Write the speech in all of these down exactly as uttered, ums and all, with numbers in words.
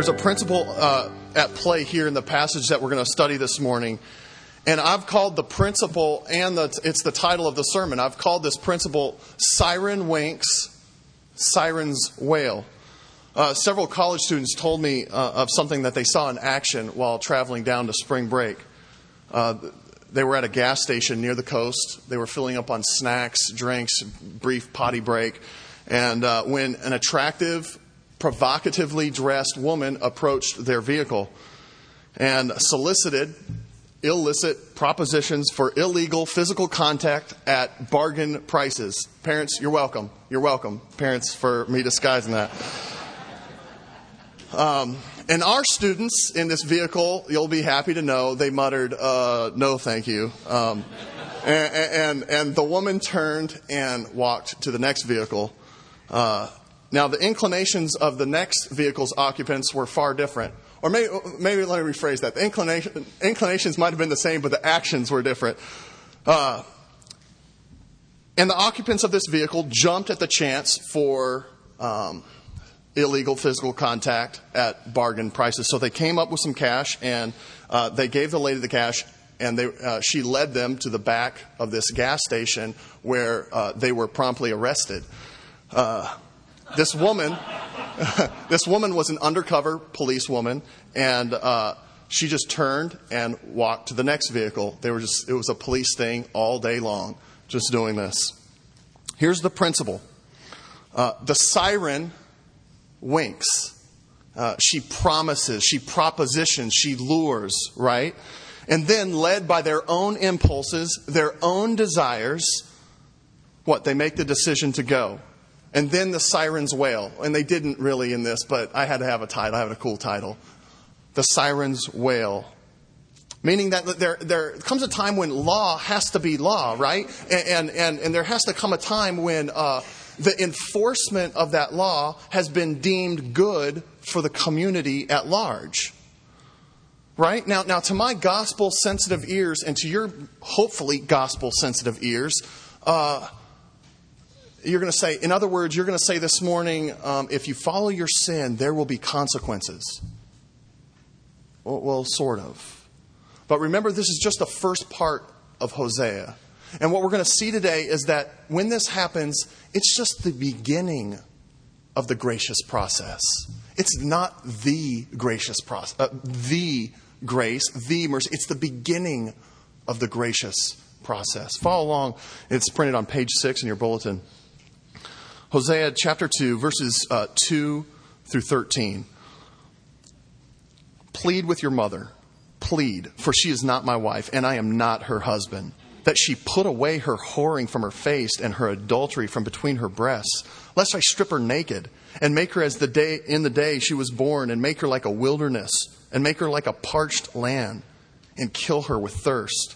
There's a principle uh, at play here in the passage that we're going to study this morning. And I've called the principle, and the, it's the title of the sermon, I've called this principle Siren Winks, Sirens Wail. Uh, several college students told me uh, of something that they saw in action while traveling down to spring break. Uh, they were at a gas station near the coast. They were filling up on snacks, drinks, brief potty break. And uh, when an attractive, provocatively dressed woman approached their vehicle and solicited illicit propositions for illegal physical contact at bargain prices. Parents, you're welcome. You're welcome, parents, for me disguising that. Um, and our students in this vehicle, you'll be happy to know, they muttered, uh, no, thank you. Um, and, and, and the woman turned and walked to the next vehicle. Uh, now, the inclinations of the next vehicle's occupants were far different. Or maybe, maybe let me rephrase that. The inclination, inclinations might have been the same, but the actions were different. Uh, and the occupants of this vehicle jumped at the chance for um, illegal physical contact at bargain prices. So they came up with some cash, and uh, they gave the lady the cash, and they, uh, she led them to the back of this gas station where uh, they were promptly arrested. Uh, this woman... This woman was an undercover policewoman, and uh, she just turned and walked to the next vehicle. They were just, it was a police thing all day long, just doing this. Here's the principle. Uh, the siren winks. Uh, she promises, she propositions, she lures, right? And then, led by their own impulses, their own desires, what? They make the decision to go. And then the sirens wail. And they didn't really in this, but I had to have a title. I have a cool title. The sirens wail. Meaning that there, there comes a time when law has to be law, right? And, and, and there has to come a time when uh, the enforcement of that law has been deemed good for the community at large. Right? Now, now to my gospel-sensitive ears and to your hopefully gospel-sensitive ears, uh, You're going to say, in other words, you're going to say this morning, um, if you follow your sin, there will be consequences. Well, well, sort of. But remember, this is just the first part of Hosea. And what we're going to see today is that when this happens, it's just the beginning of the gracious process. It's not the gracious process, uh, the grace, the mercy. It's the beginning of the gracious process. Follow along. It's printed on page six in your bulletin. Hosea chapter two, verses uh, two through thirteen. Plead with your mother. Plead, for she is not my wife, and I am not her husband. That she put away her whoring from her face and her adultery from between her breasts, lest I strip her naked and make her as the day in the day she was born, and make her like a wilderness, and make her like a parched land, and kill her with thirst.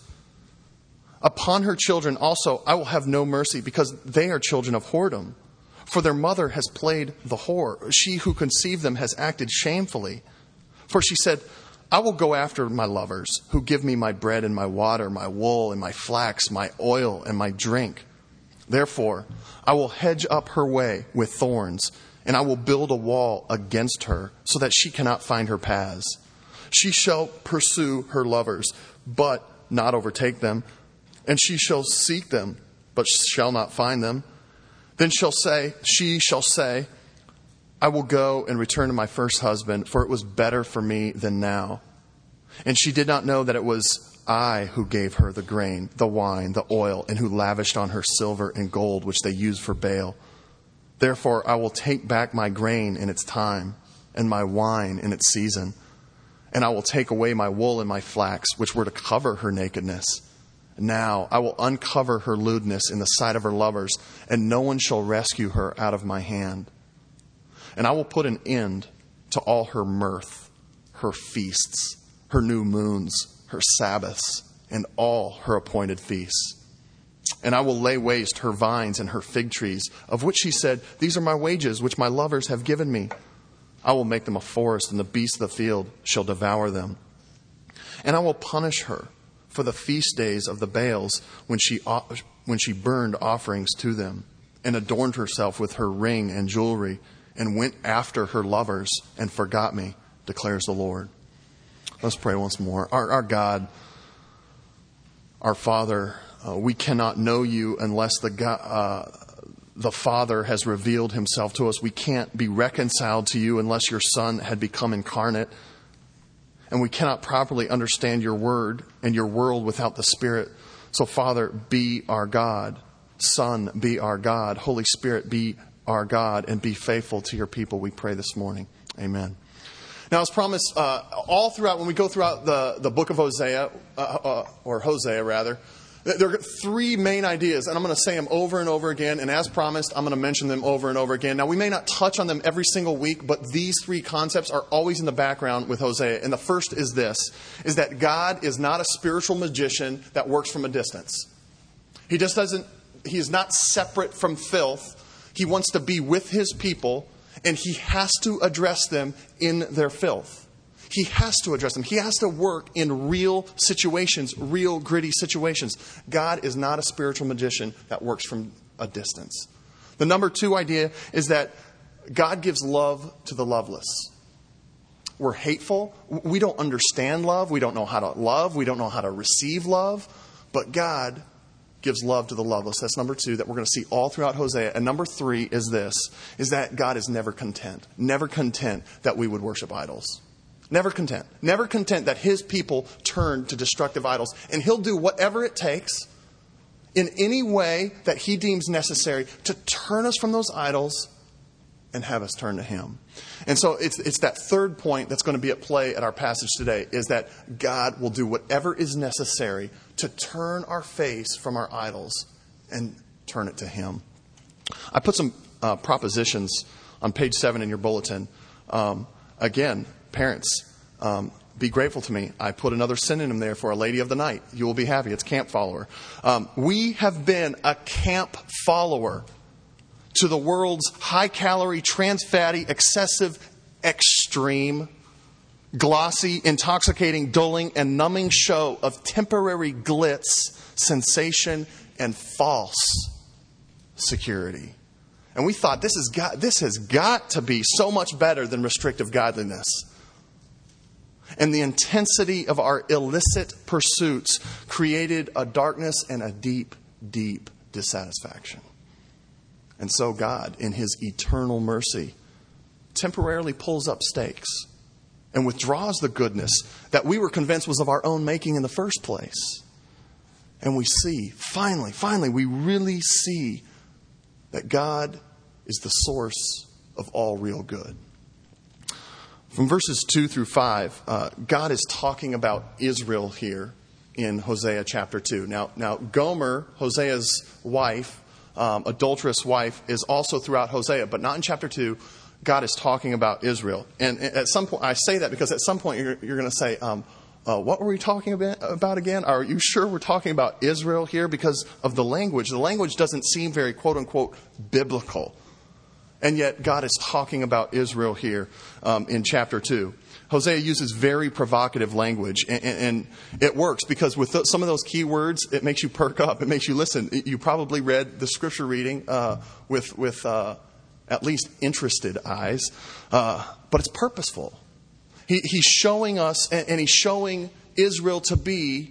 Upon her children also I will have no mercy, because they are children of whoredom. For their mother has played the whore. She who conceived them has acted shamefully. For she said, I will go after my lovers, who give me my bread and my water, my wool and my flax, my oil and my drink. Therefore, I will hedge up her way with thorns, and I will build a wall against her, so that she cannot find her paths. She shall pursue her lovers, but not overtake them. And she shall seek them, but shall not find them. Then shall say, she shall say, I will go and return to my first husband, for it was better for me than now. And she did not know that it was I who gave her the grain, the wine, the oil, and who lavished on her silver and gold, which they used for Baal. Therefore, I will take back my grain in its time, and my wine in its season. And I will take away my wool and my flax, which were to cover her nakedness. Now I will uncover her lewdness in the sight of her lovers, and no one shall rescue her out of my hand. And I will put an end to all her mirth, her feasts, her new moons, her Sabbaths, and all her appointed feasts. And I will lay waste her vines and her fig trees, of which she said, these are my wages, which my lovers have given me. I will make them a forest, and the beasts of the field shall devour them. And I will punish her for the feast days of the Baals, when she when she burned offerings to them, and adorned herself with her ring and jewelry, and went after her lovers, and forgot me, declares the Lord. Let's pray once more. Our, our God, our Father, uh, we cannot know you unless the God, uh, the Father has revealed himself to us. We can't be reconciled to you unless your Son had become incarnate. And we cannot properly understand your word and your world without the Spirit. So, Father, be our God. Son, be our God. Holy Spirit, be our God, and be faithful to your people, we pray this morning. Amen. Now, as promised, uh, all throughout, when we go throughout the, the book of Hosea, uh, uh, or Hosea rather, there are three main ideas, and I'm going to say them over and over again, and as promised, I'm going to mention them over and over again. Now, we may not touch on them every single week, but these three concepts are always in the background with Hosea. And the first is this, is that God is not a spiritual magician that works from a distance. He just doesn't, he is not separate from filth. He wants to be with his people, and he has to address them in their filth. He has to address them. He has to work in real situations, real gritty situations. God is not a spiritual magician that works from a distance. The number two idea is that God gives love to the loveless. We're hateful. We don't understand love. We don't know how to love. We don't know how to receive love. But God gives love to the loveless. That's number two that we're going to see all throughout Hosea. And number three is this, is that God is never content. Never content that we would worship idols. Never content. Never content that his people turn to destructive idols. And he'll do whatever it takes in any way that he deems necessary to turn us from those idols and have us turn to him. And so it's it's that third point that's going to be at play at our passage today, is that God will do whatever is necessary to turn our face from our idols and turn it to him. I put some uh, propositions on page seven in your bulletin. Um, again, parents, um, be grateful to me. I put another synonym there for a lady of the night. You will be happy. It's camp follower. Um, we have been a camp follower to the world's high-calorie, trans-fatty, excessive, extreme, glossy, intoxicating, dulling, and numbing show of temporary glitz, sensation, and false security. And we thought this has got, this has got to be so much better than restrictive godliness. And the intensity of our illicit pursuits created a darkness and a deep, deep dissatisfaction. And so God, in his eternal mercy, temporarily pulls up stakes and withdraws the goodness that we were convinced was of our own making in the first place. And we see, finally, finally, we really see that God is the source of all real good. From verses two through five, uh, God is talking about Israel here in Hosea chapter two. Now, now Gomer, Hosea's wife, um, adulterous wife, is also throughout Hosea, but not in chapter two. God is talking about Israel. And at some point, I say that because at some point you're, you're going to say, um, uh, what were we talking about, about again? Are you sure we're talking about Israel here? Because of the language. The language doesn't seem very, quote unquote, biblical. And yet God is talking about Israel here um, in chapter two. Hosea uses very provocative language, and, and it works because with th- some of those key words, it makes you perk up. It makes you listen. You probably read the scripture reading uh, with with uh, at least interested eyes, uh, but it's purposeful. He, he's showing us, and, and he's showing Israel to be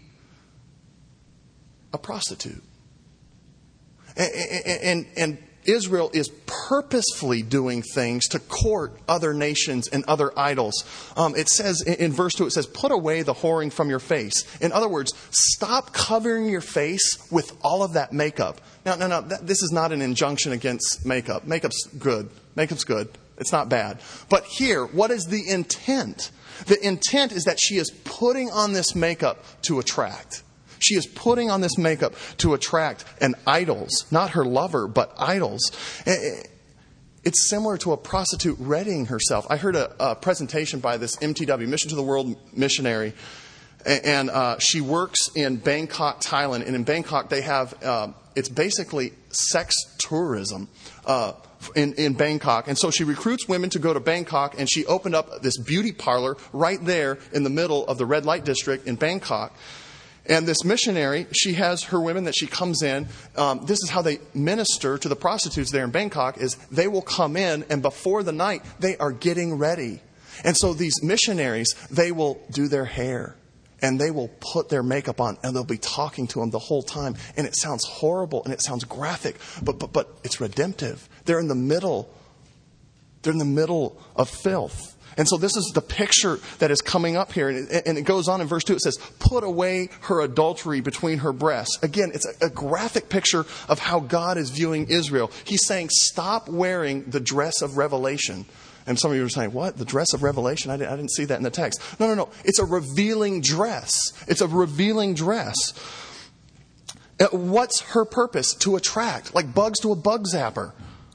a prostitute, and, and, and Israel is purposefully doing things to court other nations and other idols. Um, it says in verse two, it says, put away the whoring from your face. In other words, stop covering your face with all of that makeup. Now, no, no, that, this is not an injunction against makeup. Makeup's good. Makeup's good. It's not bad. But here, what is the intent? The intent is that she is putting on this makeup to attract. She is putting on this makeup to attract and idols, not her lover, but idols. It's similar to a prostitute readying herself. I heard a, a presentation by this M T W, Mission to the World missionary, and uh, she works in Bangkok, Thailand. And in Bangkok, they have, uh, it's basically sex tourism uh, in, in Bangkok. And so she recruits women to go to Bangkok, and she opened up this beauty parlor right there in the middle of the red light district in Bangkok. And this missionary, she has her women that she comes in. Um, this is how they minister to the prostitutes there in Bangkok, is they will come in, and before the night, they are getting ready. And so these missionaries, they will do their hair and they will put their makeup on and they'll be talking to them the whole time. And it sounds horrible and it sounds graphic, but, but, but it's redemptive. They're in the middle. They're in the middle of filth. And so this is the picture that is coming up here. And it, and it goes on in verse two. It says, put away her adultery between her breasts. Again, it's a, a graphic picture of how God is viewing Israel. He's saying, stop wearing the dress of revelation. And some of you are saying, what? The dress of revelation? I didn't, I didn't see that in the text. No, no, no. It's a revealing dress. It's a revealing dress. What's her purpose? To attract, like bugs to a bug zapper.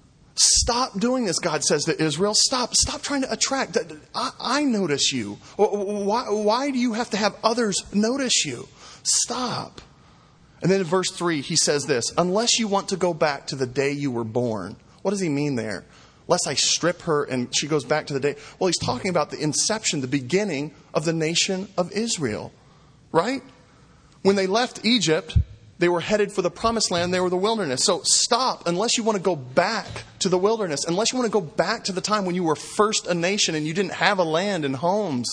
Stop doing this, God says to Israel. Stop. Stop trying to attract. I, I notice you. Why, why do you have to have others notice you? Stop. And then in verse three, he says this, unless you want to go back to the day you were born. What does he mean there? Lest I strip her and she goes back to the day. Well, he's talking about the inception, the beginning of the nation of Israel. Right? When they left Egypt, they were headed for the promised land. They were the wilderness. So stop unless you want to go back to the wilderness. Unless you want to go back to the time when you were first a nation and you didn't have a land and homes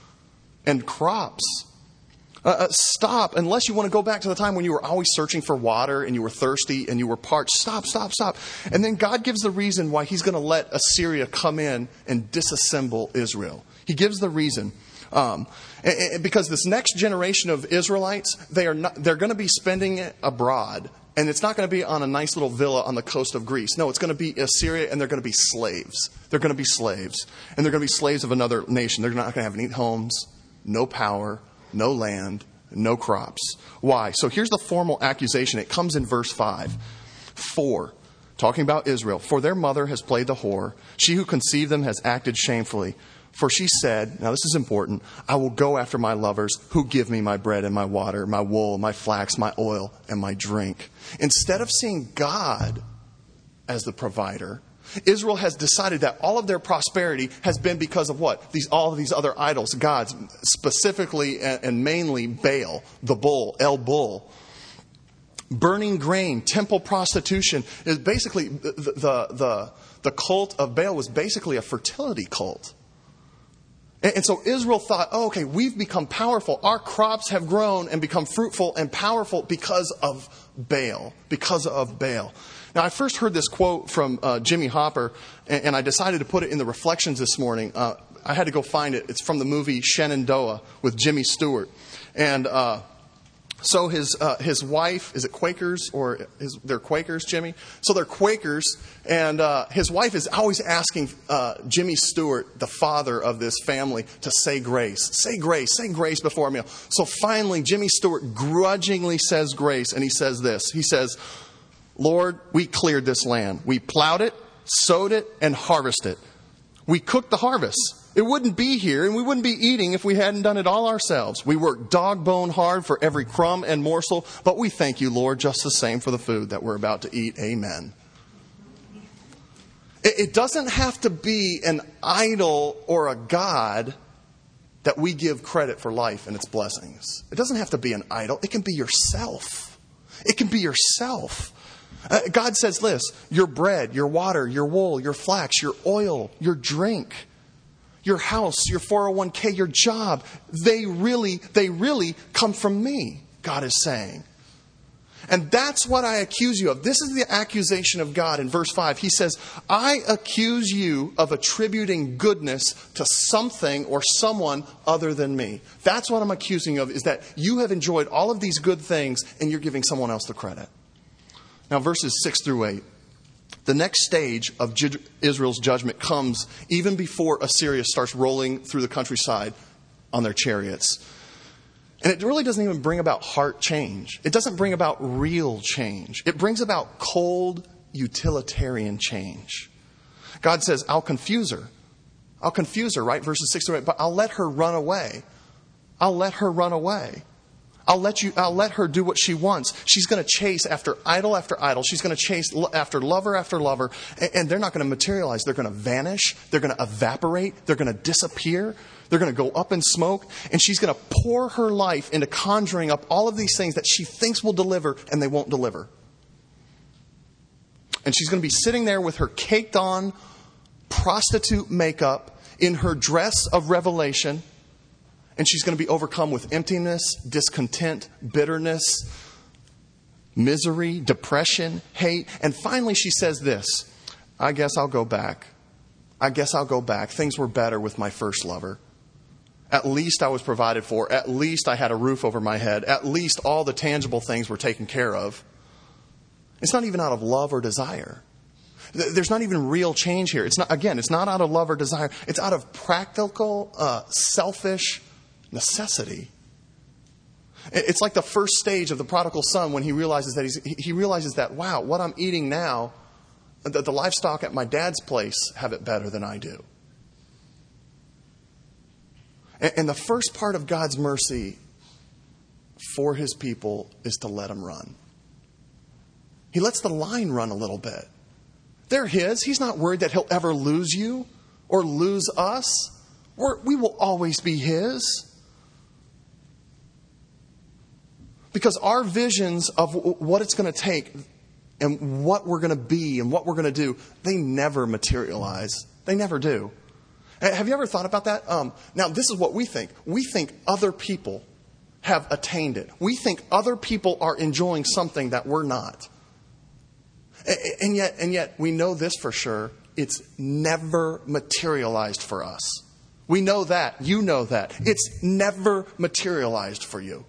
and crops. Uh, uh, stop unless you want to go back to the time when you were always searching for water and you were thirsty and you were parched. Stop, stop, stop. And then God gives the reason why he's going to let Assyria come in and disassemble Israel. He gives the reason. Um, and, and because this next generation of Israelites, they are not, they're going to be spending it abroad. And it's not going to be on a nice little villa on the coast of Greece. No, it's going to be Assyria, and they're going to be slaves. They're going to be slaves. And they're going to be slaves of another nation. They're not going to have any homes, no power, no land, no crops. Why? So here's the formal accusation. It comes in verse five. For, talking about Israel, for their mother has played the whore. She who conceived them has acted shamefully. For she said, now this is important, I will go after my lovers who give me my bread and my water, my wool, my flax, my oil, and my drink. Instead of seeing God as the provider, Israel has decided that all of their prosperity has been because of what? These, all of these other idols, gods, specifically and, and mainly Baal, the bull, El Bull. Burning grain, temple prostitution is basically, the, the, the, the cult of Baal was basically a fertility cult. And so Israel thought, oh, okay, we've become powerful. Our crops have grown and become fruitful and powerful because of Baal, because of Baal. Now, I first heard this quote from uh, Jimmy Hopper, and, and I decided to put it in the reflections this morning. Uh, I had to go find it. It's from the movie Shenandoah with Jimmy Stewart. And uh, so his uh, his wife, is it Quakers or is, they're Quakers, Jimmy? So they're Quakers, and uh, his wife is always asking uh, Jimmy Stewart, the father of this family, to say grace. Say grace, say grace before a meal. So finally, Jimmy Stewart grudgingly says grace, and he says this. He says, Lord, we cleared this land. We plowed it, sowed it, and harvested it. We cooked the harvest. It wouldn't be here, and we wouldn't be eating if we hadn't done it all ourselves. We worked dog bone hard for every crumb and morsel, but we thank you, Lord, just the same for the food that we're about to eat. Amen. It, it doesn't have to be an idol or a god that we give credit for life and its blessings. It doesn't have to be an idol. It can be yourself. It can be yourself. Uh, God says this, your bread, your water, your wool, your flax, your oil, your drink, your house, your four oh one k, your job, they really, they really come from me, God is saying. And that's what I accuse you of. This is the accusation of God in verse five. He says, I accuse you of attributing goodness to something or someone other than me. That's what I'm accusing you of, is that you have enjoyed all of these good things and you're giving someone else the credit. Now, verses six through eight. The next stage of Israel's judgment comes even before Assyria starts rolling through the countryside on their chariots. And it really doesn't even bring about heart change. It doesn't bring about real change. It brings about cold, utilitarian change. God says, I'll confuse her. I'll confuse her, right? Verses six through eight. But I'll let her run away. I'll let her run away. I'll let you, I'll let her do what she wants. She's going to chase after idol after idol. She's going to chase after lover after lover. And they're not going to materialize. They're going to vanish. They're going to evaporate. They're going to disappear. They're going to go up in smoke. And she's going to pour her life into conjuring up all of these things that she thinks will deliver, and they won't deliver. And she's going to be sitting there with her caked on prostitute makeup in her dress of revelation, and she's going to be overcome with emptiness, discontent, bitterness, misery, depression, hate. And finally she says this, I guess I'll go back. I guess I'll go back. Things were better with my first lover. At least I was provided for. At least I had a roof over my head. At least all the tangible things were taken care of. It's not even out of love or desire. There's not even real change here. It's not, again, it's not out of love or desire. It's out of practical, uh, selfish necessity. It's like the first stage of the prodigal son when he realizes that he's, he realizes that, wow, what I'm eating now, the, the livestock at my dad's place have it better than I do. And, and the first part of God's mercy for his people is to let them run. He lets the line run a little bit. They're his. He's not worried that he'll ever lose you or lose us. We're, we will always be his. Because our visions of what it's going to take and what we're going to be and what we're going to do, they never materialize. They never do. Have you ever thought about that? Um, now, this is what we think. We think other people have attained it. We think other people are enjoying something that we're not. And yet, and yet we know this for sure. It's never materialized for us. We know that. You know that. It's never materialized for you.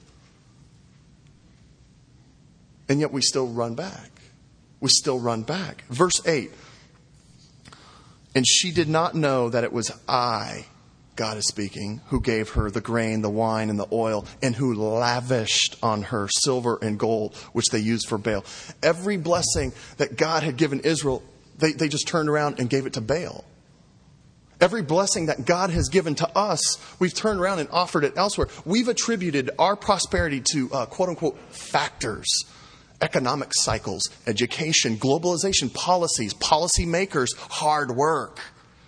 And yet we still run back. We still run back. Verse eight. And she did not know that it was I, God is speaking, who gave her the grain, the wine, and the oil, and who lavished on her silver and gold, which they used for Baal. Every blessing that God had given Israel, they, they just turned around and gave it to Baal. Every blessing that God has given to us, we've turned around and offered it elsewhere. We've attributed our prosperity to uh, quote-unquote factors. Economic cycles, education, globalization, policies, policymakers, hard work,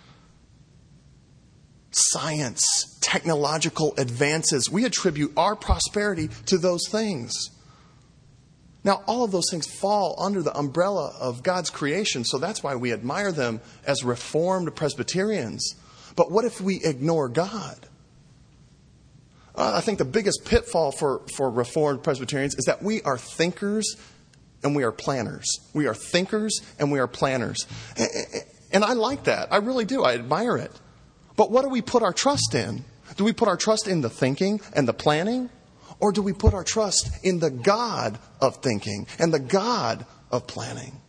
science, technological advances. We attribute our prosperity to those things. Now, all of those things fall under the umbrella of God's creation, so that's why we admire them as Reformed Presbyterians. But what if we ignore God? Uh, I think the biggest pitfall for, for Reformed Presbyterians is that we are thinkers and we are planners. We are thinkers and we are planners. And, and I like that. I really do. I admire it. But what do we put our trust in? Do we put our trust in the thinking and the planning? Or do we put our trust in the God of thinking and the God of planning?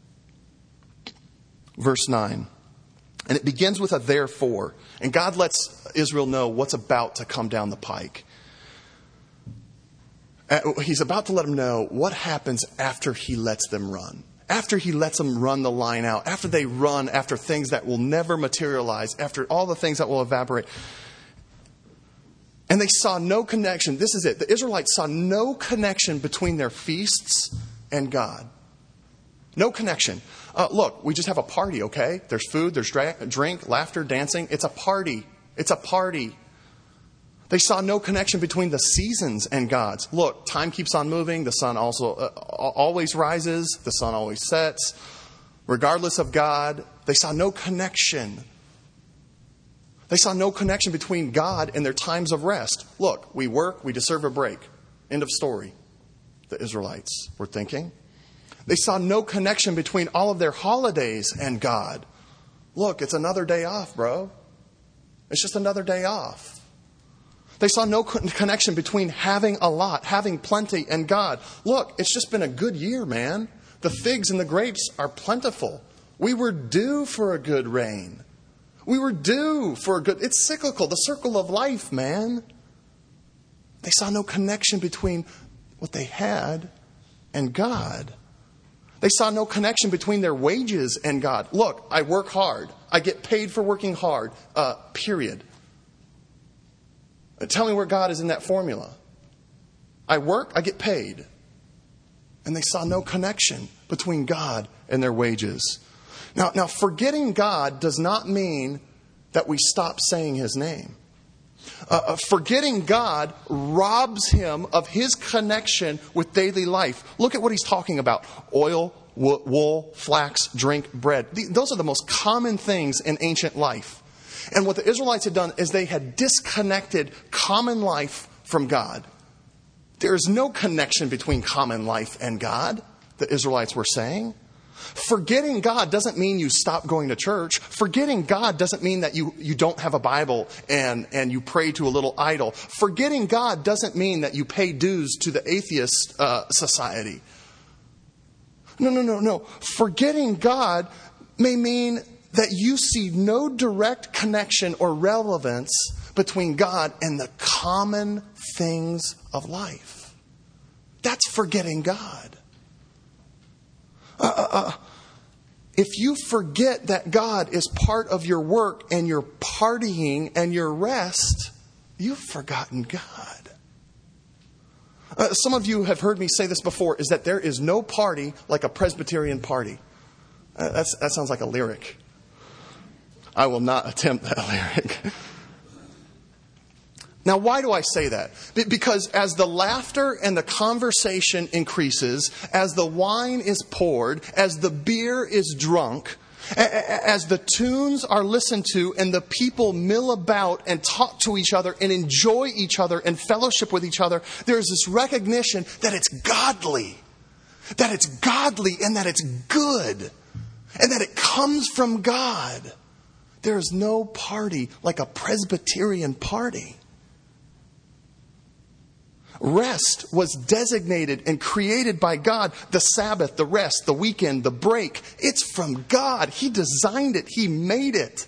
Verse nine. And it begins with a therefore. And God lets Israel know what's about to come down the pike. He's about to let them know what happens after he lets them run. After he lets them run the line out. After they run after things that will never materialize. After all the things that will evaporate. And they saw no connection. This is it. The Israelites saw no connection between their feasts and God. No connection. Uh, look, we just have a party, okay? There's food, there's dra- drink, laughter, dancing. It's a party. It's a party. They saw no connection between the seasons and God's. Look, time keeps on moving. The sun also uh, always rises. The sun always sets. Regardless of God, they saw no connection. They saw no connection between God and their times of rest. Look, we work, we deserve a break. End of story. The Israelites were thinking. They saw no connection between all of their holidays and God. Look, it's another day off, bro. It's just another day off. They saw no connection between having a lot, having plenty, and God. Look, it's just been a good year, man. The figs and the grapes are plentiful. We were due for a good rain. We were due for a good... It's cyclical, the circle of life, man. They saw no connection between what they had and God. They saw no connection between their wages and God. Look, I work hard. I get paid for working hard. Uh, period. Tell me where God is in that formula. I work, I get paid. And they saw no connection between God and their wages. Now, now, forgetting God does not mean that we stop saying his name. Uh, forgetting God robs him of his connection with daily life. Look at what he's talking about. Oil, wool, flax, drink, bread. Those are the most common things in ancient life. And what the Israelites had done is they had disconnected common life from God. There is no connection between common life and God, the Israelites were saying. Forgetting God doesn't mean you stop going to church. Forgetting God doesn't mean that you, you don't have a Bible and, and you pray to a little idol. Forgetting God doesn't mean that you pay dues to the atheist uh, society. No, no, no, no. Forgetting God may mean that you see no direct connection or relevance between God and the common things of life. That's forgetting God. Uh, uh, uh, if you forget that God is part of your work and your partying and your rest, you've forgotten God. Uh, some of you have heard me say this before, is that there is no party like a Presbyterian party. Uh, that's, that sounds like a lyric. I will not attempt that lyric. Now, why do I say that? Because as the laughter and the conversation increases, as the wine is poured, as the beer is drunk, as the tunes are listened to and the people mill about and talk to each other and enjoy each other and fellowship with each other, there's this recognition that it's godly, that it's godly and that it's good and that it comes from God. There's no party like a Presbyterian party. Rest was designated and created by God. The Sabbath, the rest, the weekend, the break. It's from God. He designed it. He made it.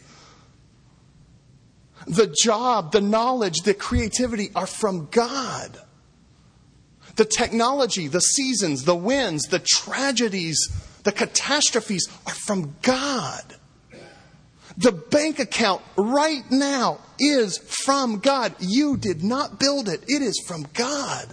The job, the knowledge, the creativity are from God. The technology, the seasons, the winds, the tragedies, the catastrophes are from God. The bank account right now is from God. You did not build it. It is from God.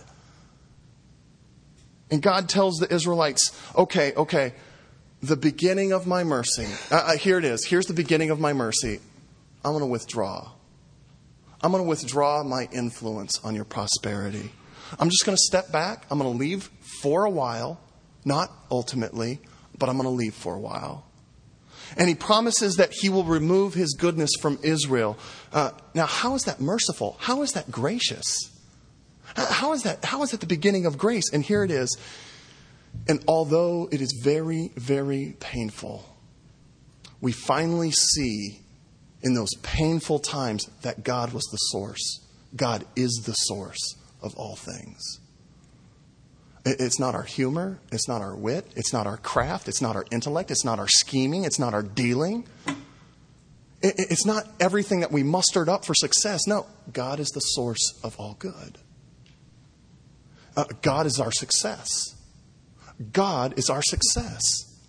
And God tells the Israelites, okay, okay, the beginning of my mercy. Uh, here it is. Here's the beginning of my mercy. I'm going to withdraw. I'm going to withdraw my influence on your prosperity. I'm just going to step back. I'm going to leave for a while. Not ultimately, but I'm going to leave for a while. And he promises that he will remove his goodness from Israel. Uh, now, how is that merciful? How is that gracious? How is that, how is that the beginning of grace? And here it is. And although it is very, very painful, we finally see in those painful times that God was the source. God is the source of all things. It's not our humor. It's not our wit. It's not our craft. It's not our intellect. It's not our scheming. It's not our dealing. It's not everything that we mustered up for success. No, God is the source of all good. Uh, God is our success. God is our success.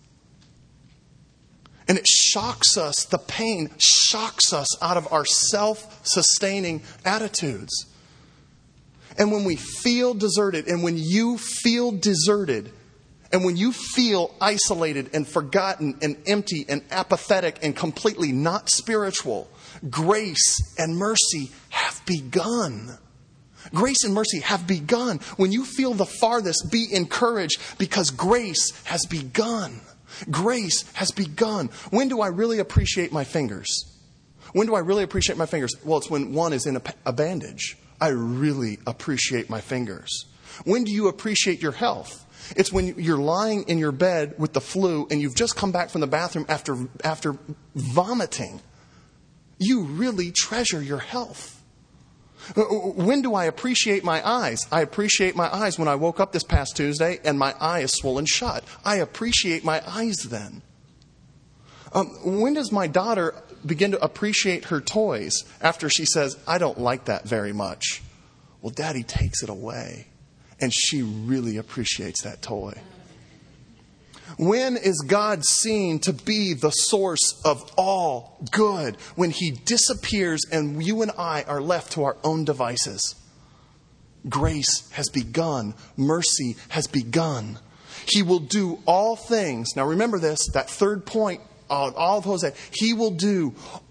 And it shocks us, the pain shocks us out of our self-sustaining attitudes. And when we feel deserted, and when you feel deserted, and when you feel isolated and forgotten and empty and apathetic and completely not spiritual, grace and mercy have begun. Grace and mercy have begun. When you feel the farthest, be encouraged because grace has begun. Grace has begun. When do I really appreciate my fingers? When do I really appreciate my fingers? Well, it's when one is in a, a bandage. I really appreciate my fingers. When do you appreciate your health? It's when you're lying in your bed with the flu and you've just come back from the bathroom after, after vomiting. You really treasure your health. When do I appreciate my eyes? I appreciate my eyes when I woke up this past Tuesday and my eye is swollen shut. I appreciate my eyes then. Um, when does my daughter begin to appreciate her toys after she says, I don't like that very much? Well, Daddy takes it away. And she really appreciates that toy. When is God seen to be the source of all good? When he disappears and you and I are left to our own devices. Grace has begun. Mercy has begun. He will do all things. Now remember this, that third point, all of Hosea. He will do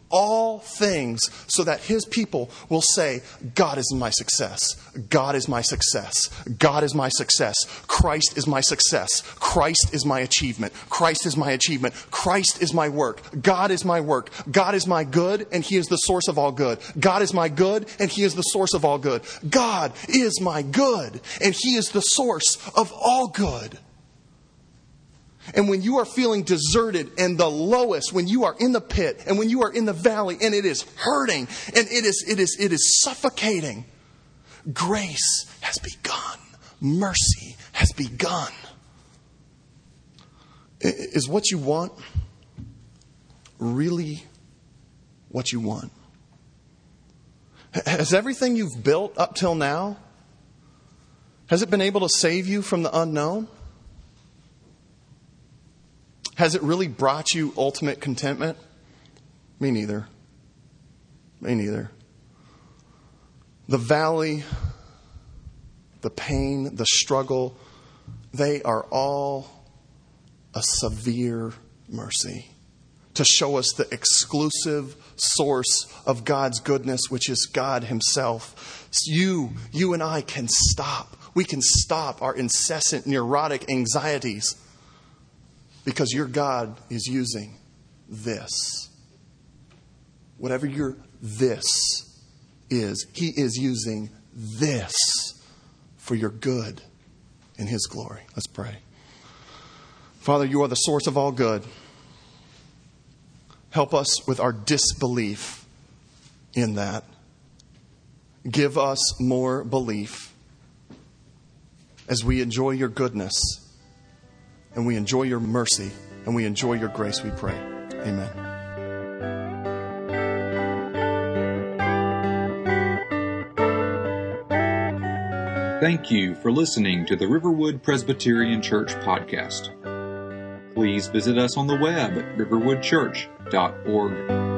all things so that his people will say, God is my success. God is my success. God is my success. Christ is my success. Christ is my achievement. Christ is my achievement. Christ is my work. God is my work. God is my good, and he is the source of all good. God is my good, and he is the source of all good. God is my good, and he is the source of all good. And when you are feeling deserted and the lowest, when you are in the pit and when you are in the valley and it is hurting and it is it is it is suffocating, grace has begun. Mercy has begun. Is what you want really what you want? Has everything you've built up till now, has it been able to save you from the unknown? Has it really brought you ultimate contentment? Me neither. Me neither. The valley, the pain, the struggle, they are all a severe mercy to show us the exclusive source of God's goodness, which is God himself. You, you and I can stop. We can stop our incessant neurotic anxieties. Because your God is using this. Whatever your this is, he is using this for your good in his glory. Let's pray. Father, you are the source of all good. Help us with our disbelief in that. Give us more belief as we enjoy your goodness. And we enjoy your mercy, and we enjoy your grace, we pray. Amen. Thank you for listening to the Riverwood Presbyterian Church podcast. Please visit us on the web at riverwood church dot org.